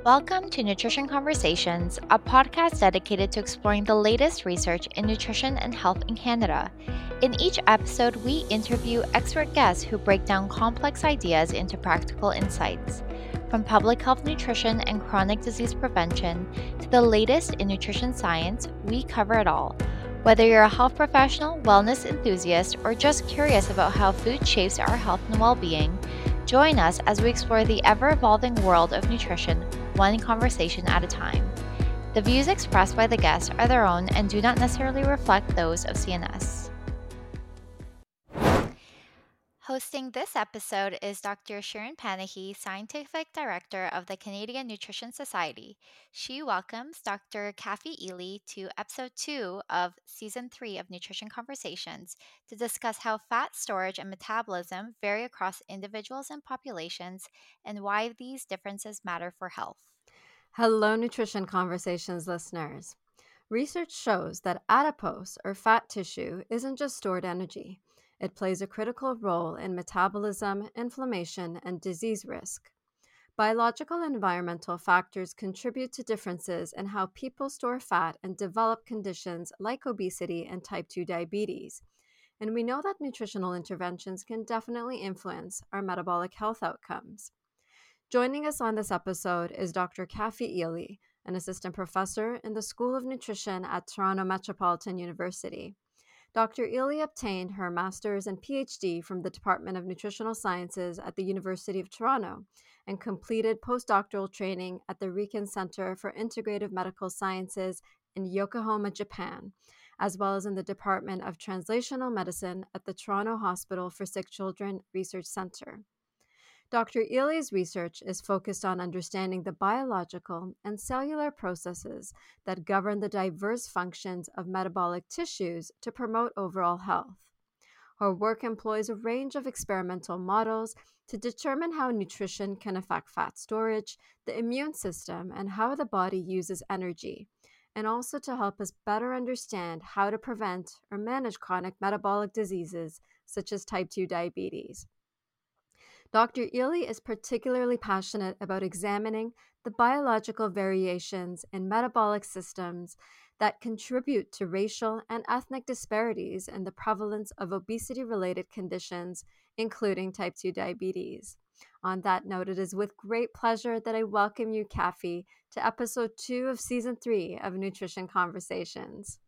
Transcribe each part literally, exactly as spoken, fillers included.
Welcome to Nutrition Conversations, a podcast dedicated to exploring the latest research in nutrition and health in Canada. In each episode, we interview expert guests who break down complex ideas into practical insights. From public health nutrition and chronic disease prevention to the latest in nutrition science, we cover it all. Whether you're a health professional, wellness enthusiast, or just curious about how food shapes our health and well being, join us as we explore the ever evolving world of nutrition, one conversation at a time. The views expressed by the guests are their own and do not necessarily reflect those of C N S. Hosting this episode is Doctor Sharon Panahy, Scientific Director of the Canadian Nutrition Society. She welcomes Doctor Kathy Ely to episode two of season three of Nutrition Conversations to discuss how fat storage and metabolism vary across individuals and populations and why these differences matter for health. Hello, Nutrition Conversations listeners. Research shows that adipose, or fat tissue, isn't just stored energy. It plays a critical role in metabolism, inflammation, and disease risk. Biological and environmental factors contribute to differences in how people store fat and develop conditions like obesity and type two diabetes. And we know that nutritional interventions can definitely influence our metabolic health outcomes. Joining us on this episode is Doctor Kathy Ely, an assistant professor in the School of Nutrition at Toronto Metropolitan University. Doctor Ely obtained her master's and PhD from the Department of Nutritional Sciences at the University of Toronto and completed postdoctoral training at the Riken Center for Integrative Medical Sciences in Yokohama, Japan, as well as in the Department of Translational Medicine at the Toronto Hospital for Sick Children Research Center. Doctor Ely's research is focused on understanding the biological and cellular processes that govern the diverse functions of metabolic tissues to promote overall health. Her work employs a range of experimental models to determine how nutrition can affect fat storage, the immune system, and how the body uses energy, and also to help us better understand how to prevent or manage chronic metabolic diseases such as type two diabetes. Doctor Ely is particularly passionate about examining the biological variations in metabolic systems that contribute to racial and ethnic disparities in the prevalence of obesity-related conditions, including type two diabetes. On that note, it is with great pleasure that I welcome you, Kathy, to episode two of season three of Nutrition Conversations.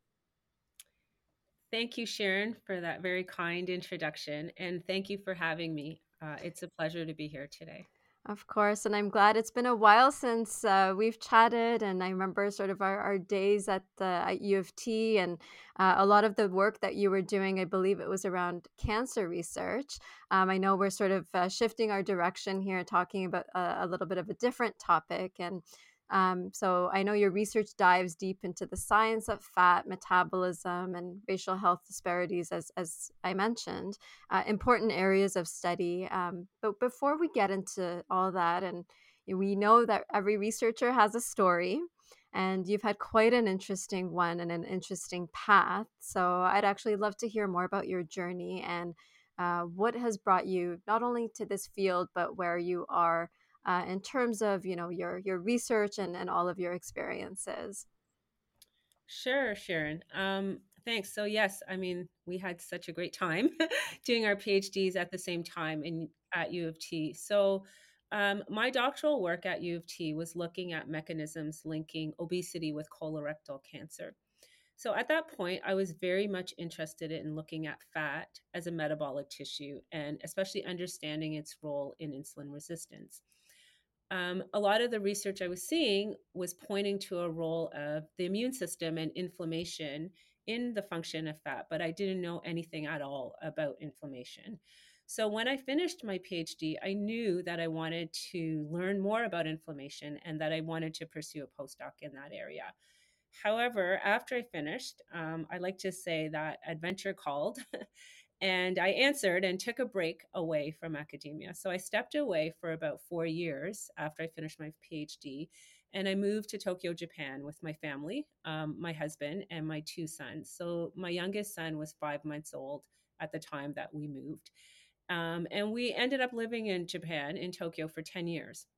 Thank you, Sharon, for that very kind introduction, and thank you for having me. Uh, it's a pleasure to be here today. Of course, and I'm glad it's been a while since uh, we've chatted, and I remember sort of our, our days at the at U of T and uh, a lot of the work that you were doing. I believe it was around cancer research. Um, I know we're sort of uh, shifting our direction here, talking about a, a little bit of a different topic, and um, so I know your research dives deep into the science of fat metabolism and racial health disparities, as as I mentioned. Uh, important areas of study. Um, but before we get into all that, and we know that every researcher has a story, and you've had quite an interesting one and an interesting path. So I'd actually love to hear more about your journey and uh, what has brought you not only to this field, but where you are uh, in terms of, you know, your your research and, and all of your experiences. Sure, Sharon. Um, thanks. So yes, I mean, we had such a great time doing our PhDs at the same time in at U of T. So um, my doctoral work at U of T was looking at mechanisms linking obesity with colorectal cancer. So at that point, I was very much interested in looking at fat as a metabolic tissue and especially understanding its role in insulin resistance. Um, a lot of the research I was seeing was pointing to a role of the immune system and inflammation in the function of fat, but I didn't know anything at all about inflammation. So when I finished my PhD, I knew that I wanted to learn more about inflammation and that I wanted to pursue a postdoc in that area. However, after I finished, um, I like to say that adventure called and I answered and took a break away from academia. So I stepped away for about four years after I finished my PhD, and I moved to Tokyo, Japan with my family, um, my husband, and my two sons. So my youngest son was five months old at the time that we moved. Um, and we ended up living in Japan, in Tokyo, for ten years.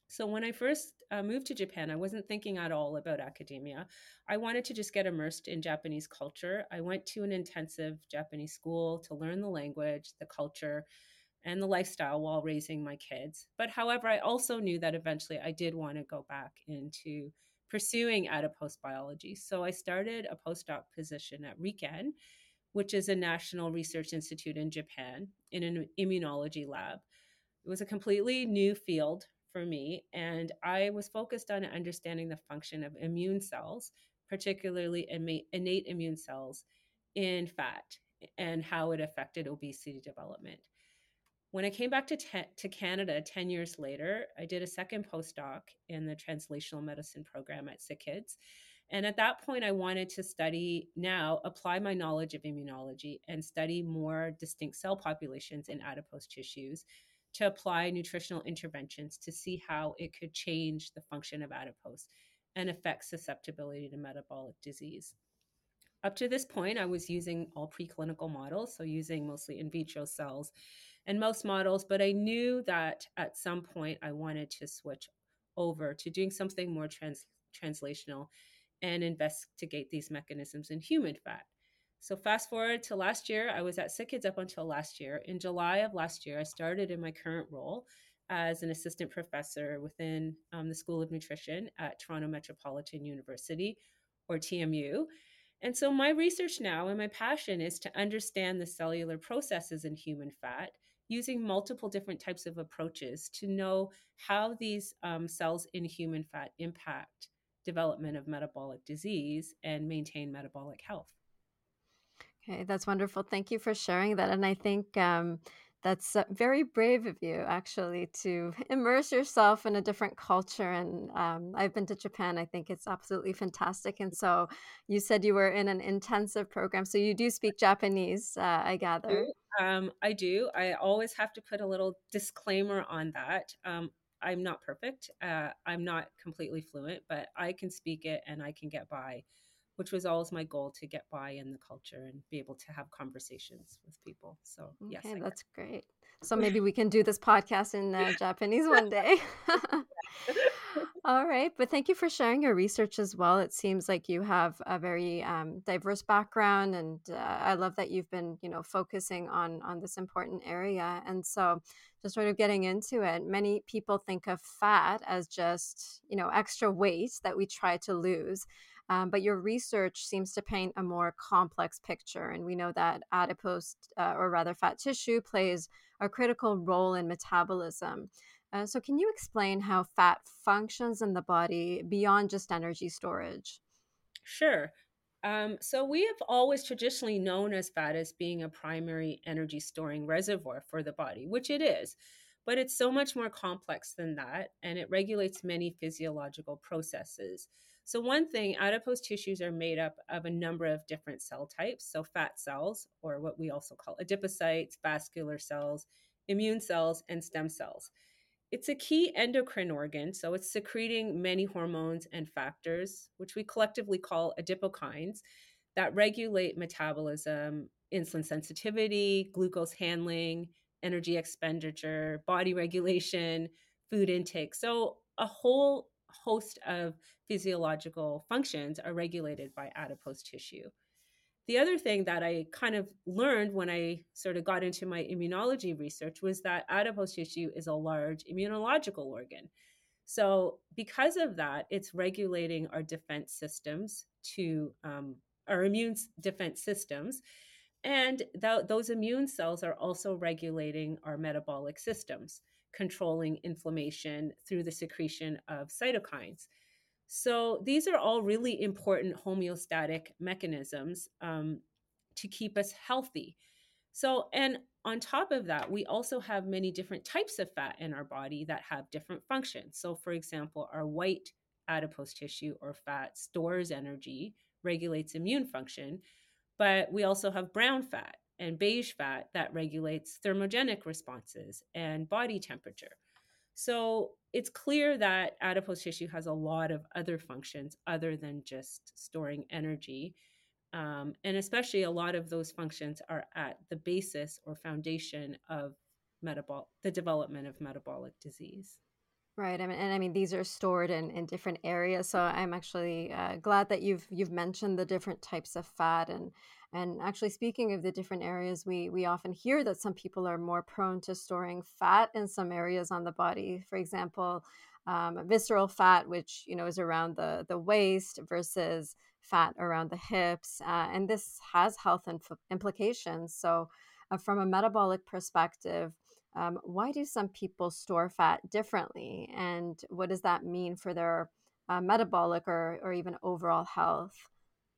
So when I first uh, moved to Japan, I wasn't thinking at all about academia. I wanted to just get immersed in Japanese culture. I went to an intensive Japanese school to learn the language, the culture, and the lifestyle while raising my kids. But however, I also knew that eventually I did want to go back into pursuing adipose biology. So I started a postdoc position at RIKEN, which is a national research institute in Japan, in an immunology lab. It was a completely new field for me, and I was focused on understanding the function of immune cells, particularly innate immune cells in fat, and how it affected obesity development. When I came back to, te- to Canada ten years later, I did a second postdoc in the translational medicine program at SickKids. And at that point, I wanted to study now, apply my knowledge of immunology and study more distinct cell populations in adipose tissues to apply nutritional interventions to see how it could change the function of adipose and affect susceptibility to metabolic disease. Up to this point, I was using all preclinical models, so using mostly in vitro cells and mouse models, but I knew that at some point I wanted to switch over to doing something more trans- translational and investigate these mechanisms in human fat. So fast forward to last year, I was at SickKids up until last year. In July of last year, I started in my current role as an assistant professor within um, the School of Nutrition at Toronto Metropolitan University, or T M U. And so my research now and my passion is to understand the cellular processes in human fat using multiple different types of approaches to know how these um, cells in human fat impact development of metabolic disease and maintain metabolic health. Okay, that's wonderful. Thank you for sharing that. And I think um, that's uh, very brave of you, actually, to immerse yourself in a different culture. And um, I've been to Japan. I think it's absolutely fantastic. And so you said you were in an intensive program. So you do speak Japanese, uh, I gather. Um, I do. I always have to put a little disclaimer on that. Um, I'm not perfect. Uh, I'm not completely fluent, but I can speak it and I can get by, which was always my goal, to get by in the culture and be able to have conversations with people. So yes, Okay, I that's great. So maybe we can do this podcast in uh, Japanese one day. can. All right, but thank you for sharing your research as well. It seems like you have a very um, diverse background, and uh, I love that you've been, you know, focusing on on this important area. And so, just sort of getting into it, many people think of fat as just, you know, extra weight that we try to lose. Um, but your research seems to paint a more complex picture. And we know that adipose, uh, or rather fat tissue, plays a critical role in metabolism. Uh, so, can you explain how fat functions in the body beyond just energy storage? Sure. Um, so we have always traditionally known as fat as being a primary energy storing reservoir for the body, which it is, but it's so much more complex than that, and it regulates many physiological processes. So one thing, adipose tissues are made up of a number of different cell types. So fat cells, or what we also call adipocytes, vascular cells, immune cells, and stem cells. It's a key endocrine organ, so it's secreting many hormones and factors, which we collectively call adipokines, that regulate metabolism, insulin sensitivity, glucose handling, energy expenditure, body regulation, food intake. So, a whole host of physiological functions are regulated by adipose tissue. The other thing that I kind of learned when I sort of got into my immunology research was that adipose tissue is a large immunological organ. So, because of that, it's regulating our defense systems to um, our immune defense systems. And th- those immune cells are also regulating our metabolic systems, controlling inflammation through the secretion of cytokines. So these are all really important homeostatic mechanisms um, to keep us healthy. So, and on top of that, we also have many different types of fat in our body that have different functions. So, for example, our white adipose tissue or fat stores energy, regulates immune function, but we also have brown fat and beige fat that regulates thermogenic responses and body temperature. So it's clear that adipose tissue has a lot of other functions other than just storing energy. Um, and especially a lot of those functions are at the basis or foundation of metabolic, the development of metabolic disease. Right. I mean, and I mean, these are stored in, in different areas. So I'm actually uh, glad that you've you've mentioned the different types of fat. And and actually, speaking of the different areas, we we often hear that some people are more prone to storing fat in some areas on the body. For example, um, visceral fat, which you know is around the the waist, versus fat around the hips, uh, and this has health inf- implications. So, uh, from a metabolic perspective, um, why do some people store fat differently? And what does that mean for their uh, metabolic or, or even overall health?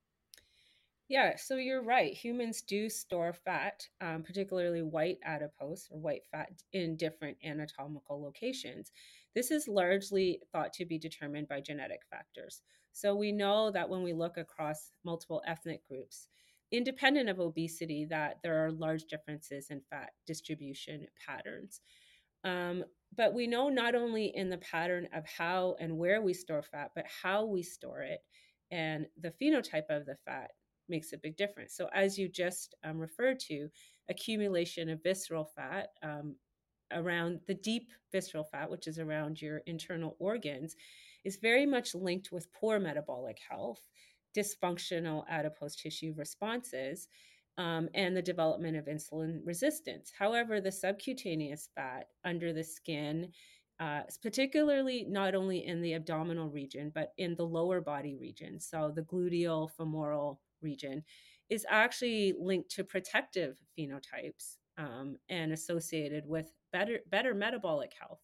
Yeah, so you're right. Humans do store fat, um, particularly white adipose or white fat, in different anatomical locations. This is largely thought to be determined by genetic factors. So we know that when we look across multiple ethnic groups, independent of obesity, that there are large differences in fat distribution patterns. Um, but we know not only in the pattern of how and where we store fat, but how we store it and the phenotype of the fat makes a big difference. So, as you just um, referred to, accumulation of visceral fat um, around the deep visceral fat, which is around your internal organs, is very much linked with poor metabolic health, dysfunctional adipose tissue responses, um, and the development of insulin resistance. However, the subcutaneous fat under the skin, uh, particularly not only in the abdominal region, but in the lower body region, so the gluteal femoral region, is actually linked to protective phenotypes um, and associated with better better metabolic health.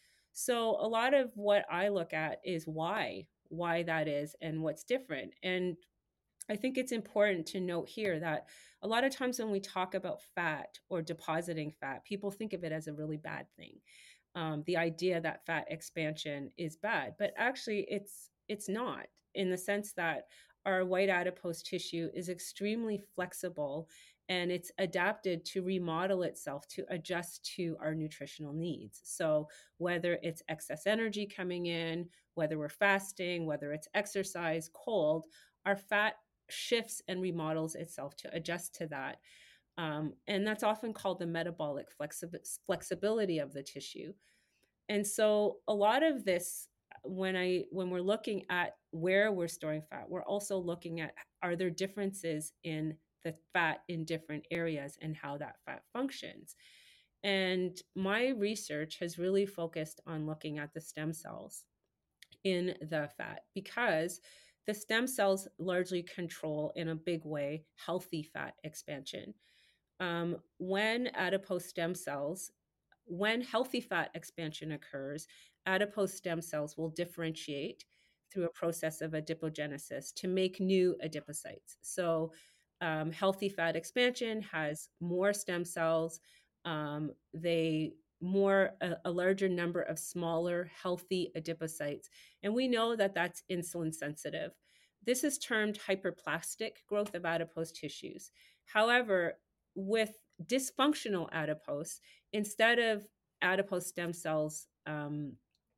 So a lot of what I look at is why why that is and what's different. And I think it's important to note here that a lot of times when we talk about fat or depositing fat, people think of it as a really bad thing. Um, the idea that fat expansion is bad, but actually it's it's not, in the sense that our white adipose tissue is extremely flexible and it's adapted to remodel itself to adjust to our nutritional needs. So whether it's excess energy coming in, whether we're fasting, whether it's exercise, cold, our fat shifts and remodels itself to adjust to that. Um, and that's often called the metabolic flexi- flexibility of the tissue. And so a lot of this, when I when we're looking at where we're storing fat, we're also looking at, are there differences in the fat in different areas and how that fat functions. And my research has really focused on looking at the stem cells in the fat, because the stem cells largely control, in a big way, healthy fat expansion. Um, when adipose stem cells when healthy fat expansion occurs, adipose stem cells will differentiate through a process of adipogenesis to make new adipocytes. So, um, healthy fat expansion has more stem cells. Um, they more a, a larger number of smaller healthy adipocytes, and we know that that's insulin sensitive. This is termed hyperplastic growth of adipose tissues. However, with dysfunctional adipose, instead of adipose stem cells um,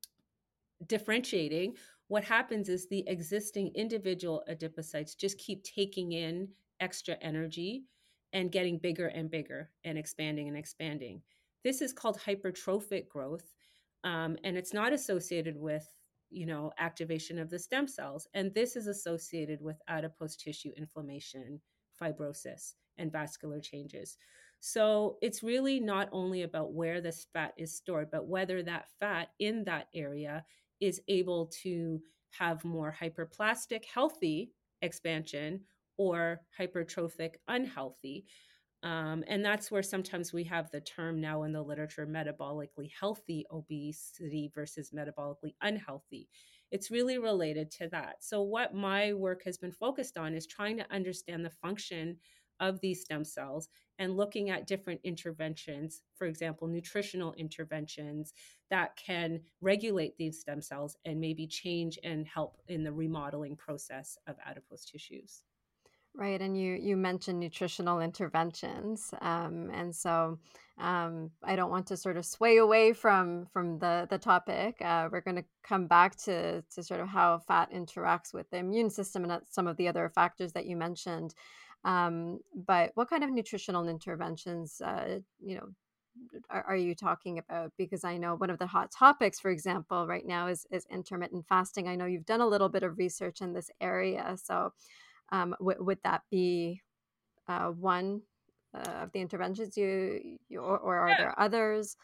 differentiating, what happens is the existing individual adipocytes just keep taking in extra energy and getting bigger and bigger and expanding and expanding. This is called hypertrophic growth, um, and it's not associated with you know activation of the stem cells. And this is associated with adipose tissue inflammation, fibrosis, and vascular changes. So it's really not only about where this fat is stored, but whether that fat in that area is able to have more hyperplastic, healthy expansion or hypertrophic, unhealthy. Um, and that's where sometimes we have the term now in the literature, metabolically healthy obesity versus metabolically unhealthy. It's really related to that. So, what my work has been focused on is trying to understand the function of these stem cells and looking at different interventions, for example, nutritional interventions that can regulate these stem cells and maybe change and help in the remodeling process of adipose tissues. Right, and you you mentioned nutritional interventions, um, and so um, I don't want to sort of sway away from from the the topic. Uh, we're going to come back to to sort of how fat interacts with the immune system and uh, some of the other factors that you mentioned. Um, but what kind of nutritional interventions, uh, you know, are, are you talking about? Because I know one of the hot topics, for example, right now is, is intermittent fasting. I know you've done a little bit of research in this area. So um, w- would that be uh, one uh, of the interventions you, you or, or are there others?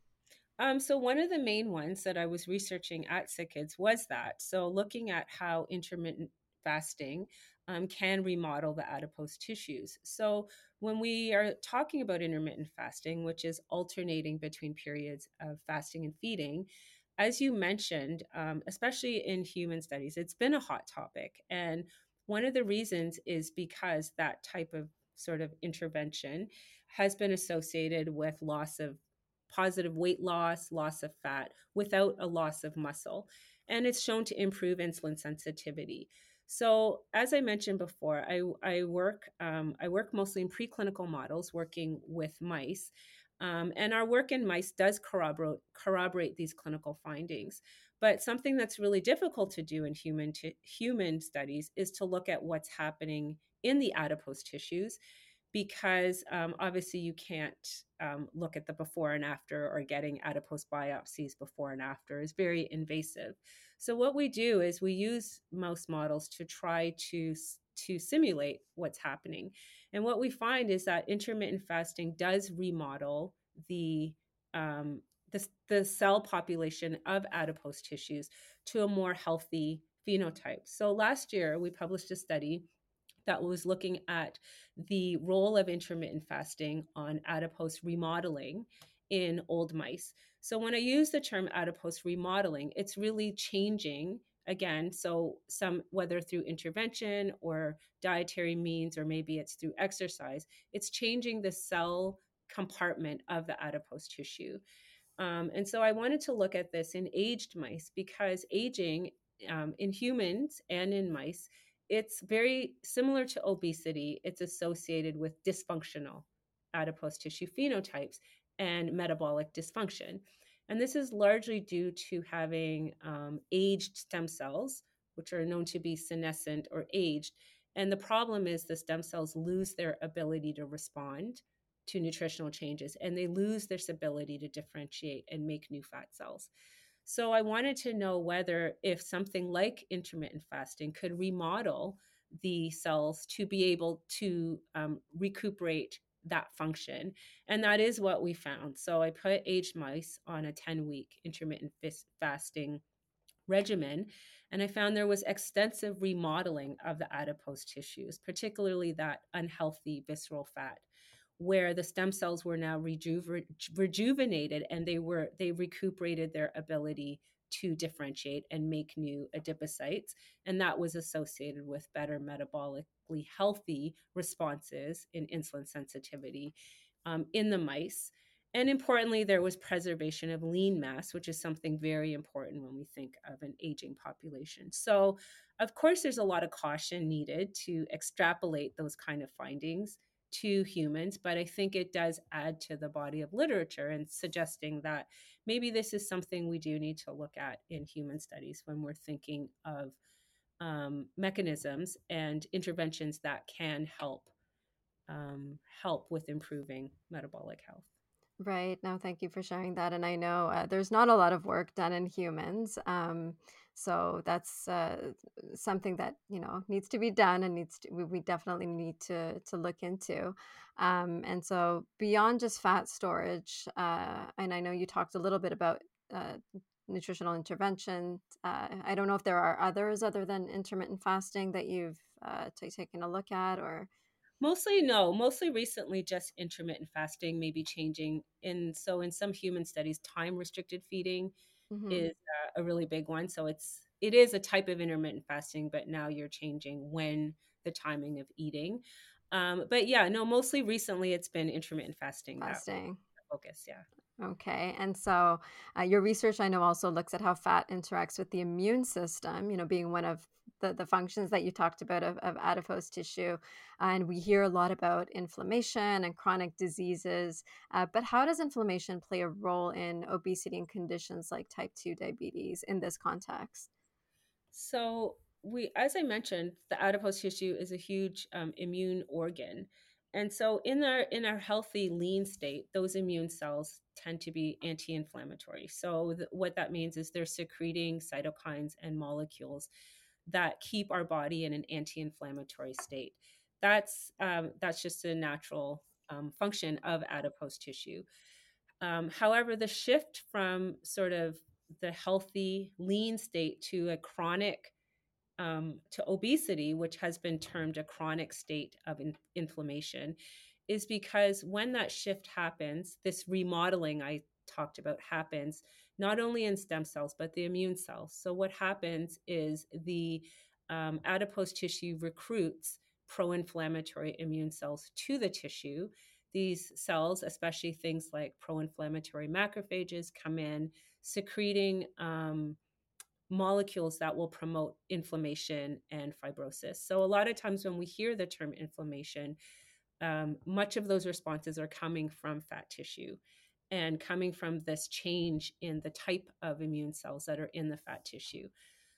Um, so one of the main ones that I was researching at SickKids was that. So looking at how intermittent fasting um, can remodel the adipose tissues. So when we are talking about intermittent fasting, which is alternating between periods of fasting and feeding, as you mentioned, um, especially in human studies, it's been a hot topic. And one of the reasons is because that type of sort of intervention has been associated with loss of positive weight loss, loss of fat without a loss of muscle. And it's shown to improve insulin sensitivity. So, as I mentioned before, I, I work um, I work mostly in preclinical models, working with mice, um, and our work in mice does corroborate corroborate these clinical findings. But something that's really difficult to do in human to human studies is to look at what's happening in the adipose tissues, because um, obviously you can't um, look at the before and after, or getting adipose biopsies before and after is very invasive. So what we do is we use mouse models to try to to simulate what's happening. And what we find is that intermittent fasting does remodel the um, the, the cell population of adipose tissues to a more healthy phenotype. So last year we published a study that was looking at the role of intermittent fasting on adipose remodeling in old mice. So when I use the term adipose remodeling, it's really changing again. So some, whether through intervention or dietary means, or maybe it's through exercise, it's changing the cell compartment of the adipose tissue. Um, and so I wanted to look at this in aged mice, because aging um, in humans and in mice, it's very similar to obesity. It's associated with dysfunctional adipose tissue phenotypes and metabolic dysfunction. And this is largely due to having um, aged stem cells, which are known to be senescent or aged. And the problem is the stem cells lose their ability to respond to nutritional changes, and they lose this ability to differentiate and make new fat cells. So I wanted to know whether, if something like intermittent fasting could remodel the cells to be able to um, recuperate that function. And that is what we found. So I put aged mice on a ten week intermittent fasting regimen, and I found there was extensive remodeling of the adipose tissues, particularly that unhealthy visceral fat, where the stem cells were now rejuver- rejuvenated, and they were they recuperated their ability to differentiate and make new adipocytes, and that was associated with better metabolically healthy responses in insulin sensitivity um, in the mice. And importantly, there was preservation of lean mass, which is something very important when we think of an aging population. So, of course, there's a lot of caution needed to extrapolate those kind of findings to humans, but I think it does add to the body of literature and suggesting that maybe this is something we do need to look at in human studies when we're thinking of um, mechanisms and interventions that can help um, help with improving metabolic health. Right. No, thank you for sharing that. And I know uh, there's not a lot of work done in humans. Um, so that's uh, something that, you know, needs to be done and needs to, we, we definitely need to, to look into. Um, and so beyond just fat storage, uh, and I know you talked a little bit about uh, nutritional intervention. Uh, I don't know if there are others other than intermittent fasting that you've uh, t- taken a look at or. Mostly no, mostly recently just intermittent fasting, maybe changing. And so in some human studies, time restricted feeding Mhm. is uh, a really big one. So it's it is a type of intermittent fasting, but now you're changing when the timing of eating. Um, but yeah, no, mostly recently it's been intermittent fasting that was Fasting. the focus. Yeah. Okay. And so uh, your research, I know, also looks at how fat interacts with the immune system, you know, being one of the, the functions that you talked about of, of adipose tissue. And we hear a lot about inflammation and chronic diseases. Uh, but how does inflammation play a role in obesity and conditions like type two diabetes in this context? So we, as I mentioned, the adipose tissue is a huge um, immune organ. And so in our in our healthy lean state, those immune cells tend to be anti-inflammatory. So th- what that means is they're secreting cytokines and molecules that keep our body in an anti-inflammatory state. That's um, that's just a natural um, function of adipose tissue. Um, however, the shift from sort of the healthy lean state to a chronic um, to obesity, which has been termed a chronic state of in- inflammation, is because when that shift happens, this remodeling I talked about happens not only in stem cells, but the immune cells. So, what happens is the um, adipose tissue recruits pro inflammatory immune cells to the tissue. These cells, especially things like pro inflammatory macrophages, come in secreting um, molecules that will promote inflammation and fibrosis. So, a lot of times when we hear the term inflammation, um, much of those responses are coming from fat tissue and coming from this change in the type of immune cells that are in the fat tissue.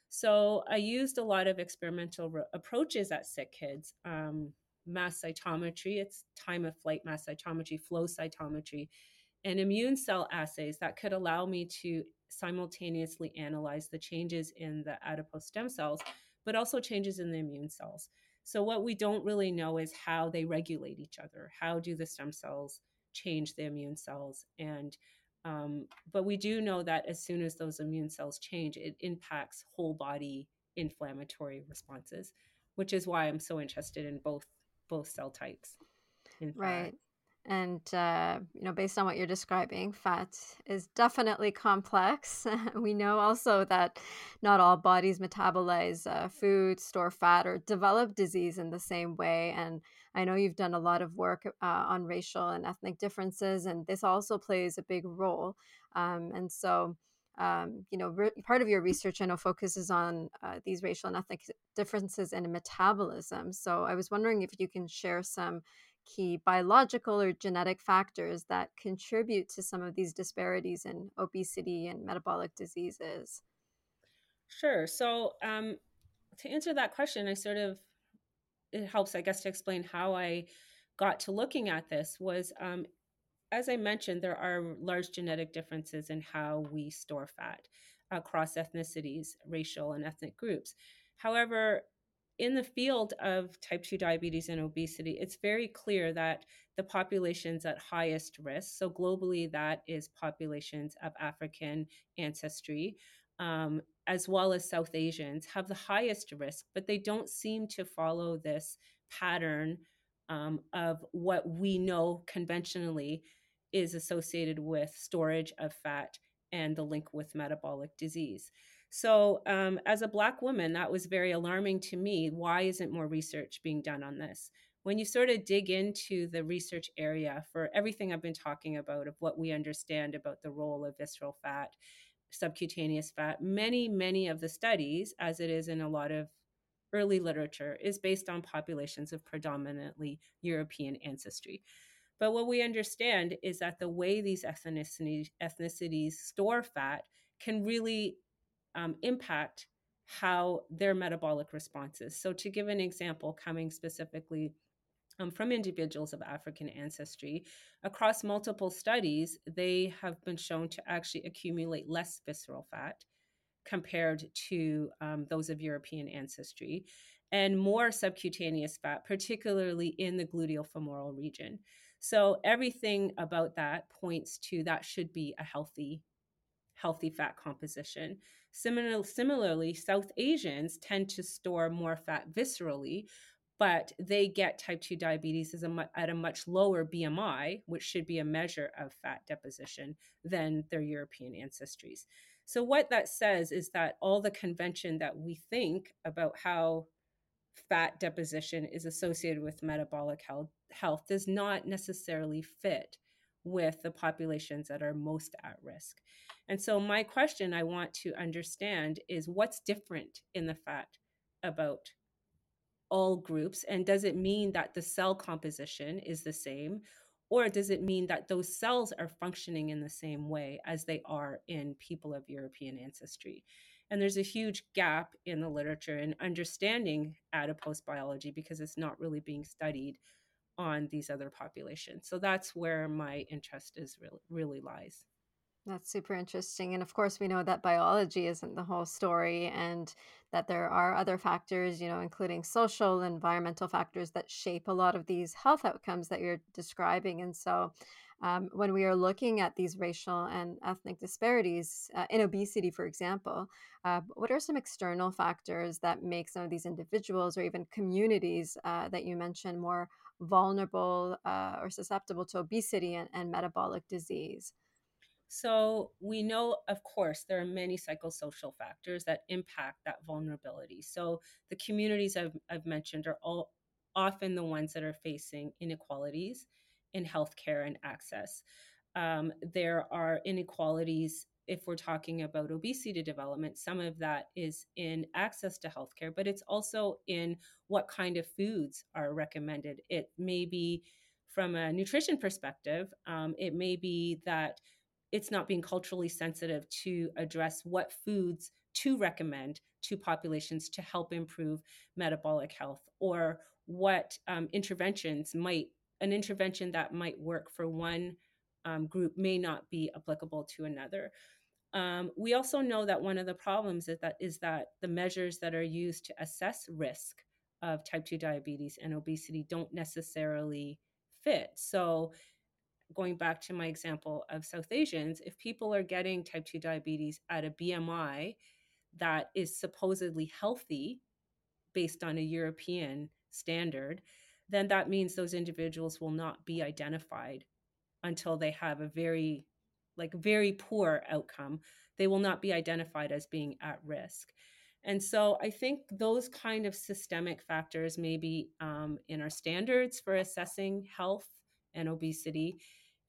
So I used a lot of experimental re- approaches at sick kids, um, mass cytometry, it's time of flight mass cytometry, flow cytometry, and immune cell assays that could allow me to simultaneously analyze the changes in the adipose stem cells, but also changes in the immune cells. So what we don't really know is how they regulate each other. How do the stem cells change the immune cells? And um, but we do know that as soon as those immune cells change, it impacts whole body inflammatory responses, which is why I'm so interested in both both cell types in fat. Right. And, uh, you know, based on what you're describing, fat is definitely complex. We know also that not all bodies metabolize uh, food, store fat, or develop disease in the same way. And I know you've done a lot of work uh, on racial and ethnic differences, and this also plays a big role. Um, and so, um, you know, re- part of your research, I know, focuses on uh, these racial and ethnic differences in metabolism. So I was wondering if you can share some key biological or genetic factors that contribute to some of these disparities in obesity and metabolic diseases. Sure. So um, to answer that question, I sort of it helps, I guess, to explain how I got to looking at this was um, as I mentioned, there are large genetic differences in how we store fat across ethnicities, racial, and ethnic groups. However, in the field of type two diabetes and obesity, it's very clear that the populations at highest risk, so globally, that is populations of African ancestry, um, as well as South Asians, have the highest risk, but they don't seem to follow this pattern um, of what we know conventionally is associated with storage of fat and the link with metabolic disease. So, um, as a Black woman, that was very alarming to me. Why isn't more research being done on this? When you sort of dig into the research area for everything I've been talking about, of what we understand about the role of visceral fat, subcutaneous fat, many, many of the studies, as it is in a lot of early literature, is based on populations of predominantly European ancestry. But what we understand is that the way these ethnicities, ethnicities store fat can really um, impact how their metabolic responses. So, to give an example, coming specifically um, from individuals of African ancestry, across multiple studies, they have been shown to actually accumulate less visceral fat compared to um, those of European ancestry, and more subcutaneous fat, particularly in the gluteal femoral region. So everything about that points to that should be a healthy, healthy fat composition. Similar, similarly, South Asians tend to store more fat viscerally, but they get type two diabetes as a, at a much lower B M I, which should be a measure of fat deposition, than their European ancestries. So, what that says is that all the convention that we think about how fat deposition is associated with metabolic health, health does not necessarily fit with the populations that are most at risk. And so, my question I want to understand is what's different in the fat about all groups? And does it mean that the cell composition is the same? Or does it mean that those cells are functioning in the same way as they are in people of European ancestry? And there's a huge gap in the literature in understanding adipose biology because it's not really being studied on these other populations. So that's where my interest is really really lies. That's super interesting. And of course, we know that biology isn't the whole story and that there are other factors, you know, including social, environmental factors that shape a lot of these health outcomes that you're describing. And so, um, when we are looking at these racial and ethnic disparities uh, in obesity, for example, uh, what are some external factors that make some of these individuals or even communities uh, that you mentioned more vulnerable uh, or susceptible to obesity and, and metabolic disease? So we know, of course, there are many psychosocial factors that impact that vulnerability. So the communities I've, I've mentioned are all often the ones that are facing inequalities in healthcare and access. Um, there are inequalities if we're talking about obesity development. Some of that is in access to healthcare, but it's also in what kind of foods are recommended. It may be from a nutrition perspective, um, it may be that it's not being culturally sensitive to address what foods to recommend to populations to help improve metabolic health, or what um, interventions might an intervention that might work for one um, group may not be applicable to another. Um, we also know that one of the problems is that is that the measures that are used to assess risk of type two diabetes and obesity don't necessarily fit. So going back to my example of South Asians, if people are getting type two diabetes at a B M I that is supposedly healthy based on a European standard, then that means those individuals will not be identified until they have a very, like, very poor outcome. They will not be identified as being at risk. And so I think those kind of systemic factors, maybe um, in our standards for assessing health and obesity,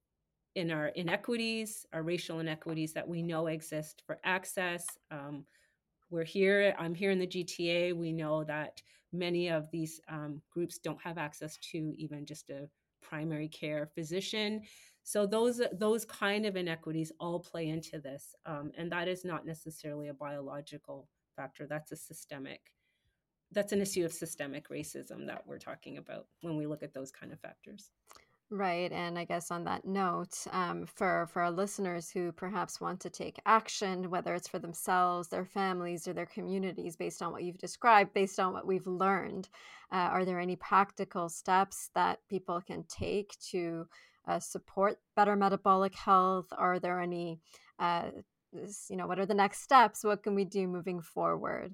in our inequities, our racial inequities that we know exist for access. Um, we're here, I'm here in the G T A. We know that many of these um, groups don't have access to even just a primary care physician. So those those kind of inequities all play into this, um, and that is not necessarily a biological factor. That's a systemic. That's an issue of systemic racism that we're talking about when we look at those kind of factors. Right. And I guess on that note, um, for, for our listeners who perhaps want to take action, whether it's for themselves, their families, or their communities, based on what you've described, based on what we've learned, uh, are there any practical steps that people can take to uh, support better metabolic health? Are there any, uh, s- you know, what are the next steps? What can we do moving forward?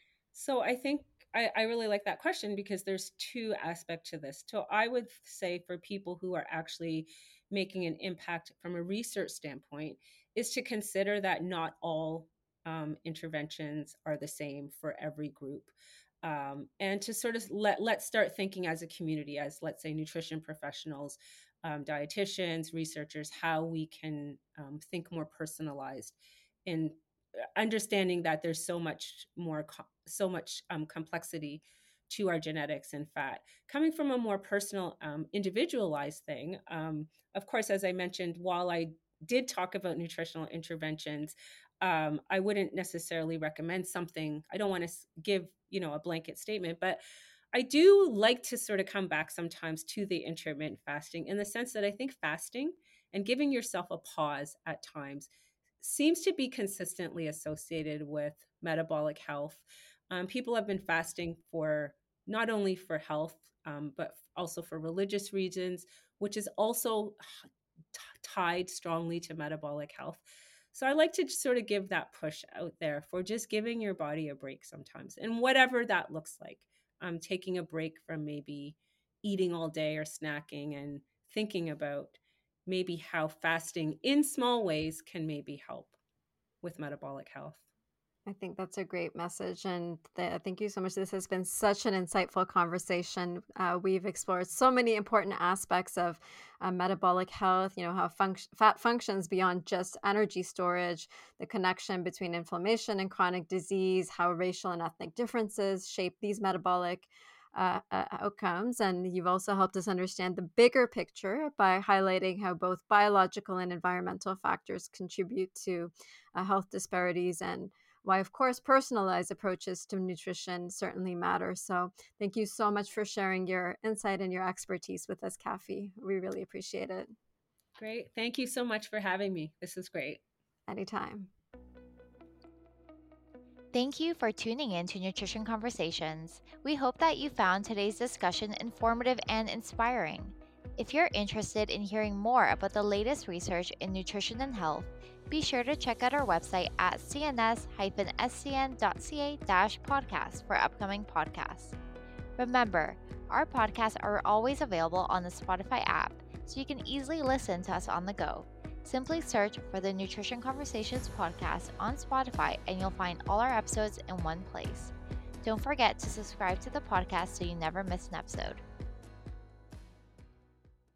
So I think I, I really like that question because there's two aspects to this. So I would say for people who are actually making an impact from a research standpoint is to consider that not all um, interventions are the same for every group. Um, and to sort of let let's start thinking as a community, as let's say nutrition professionals, um, dietitians, researchers, how we can um, think more personalized in understanding that there's so much more co- so much um, complexity to our genetics and fat coming from a more personal um, individualized thing. Um, of course, as I mentioned, while I did talk about nutritional interventions, um, I wouldn't necessarily recommend something. I don't want to give you know a blanket statement, but I do like to sort of come back sometimes to the intermittent fasting in the sense that I think fasting and giving yourself a pause at times seems to be consistently associated with metabolic health. Um, people have been fasting for not only for health, um, but also for religious reasons, which is also t- tied strongly to metabolic health. So I like to sort of give that push out there for just giving your body a break sometimes, and whatever that looks like. Um, taking a break from maybe eating all day or snacking and thinking about maybe how fasting in small ways can maybe help with metabolic health. I think that's a great message. And th- thank you so much. This has been such an insightful conversation. Uh, we've explored so many important aspects of uh, metabolic health, you know, how func- fat functions beyond just energy storage, the connection between inflammation and chronic disease, how racial and ethnic differences shape these metabolic uh, uh, outcomes. And you've also helped us understand the bigger picture by highlighting how both biological and environmental factors contribute to uh, health disparities and why, of course, personalized approaches to nutrition certainly matter. So thank you so much for sharing your insight and your expertise with us, Kathy. We really appreciate it. Great. Thank you so much for having me. This is great. Anytime. Thank you for tuning in to Nutrition Conversations. We hope that you found today's discussion informative and inspiring. If you're interested in hearing more about the latest research in nutrition and health, be sure to check out our website at c n s dash s c n dot c a dash podcast for upcoming podcasts. Remember, our podcasts are always available on the Spotify app, so you can easily listen to us on the go. Simply search for the Nutrition Conversations podcast on Spotify and you'll find all our episodes in one place. Don't forget to subscribe to the podcast so you never miss an episode.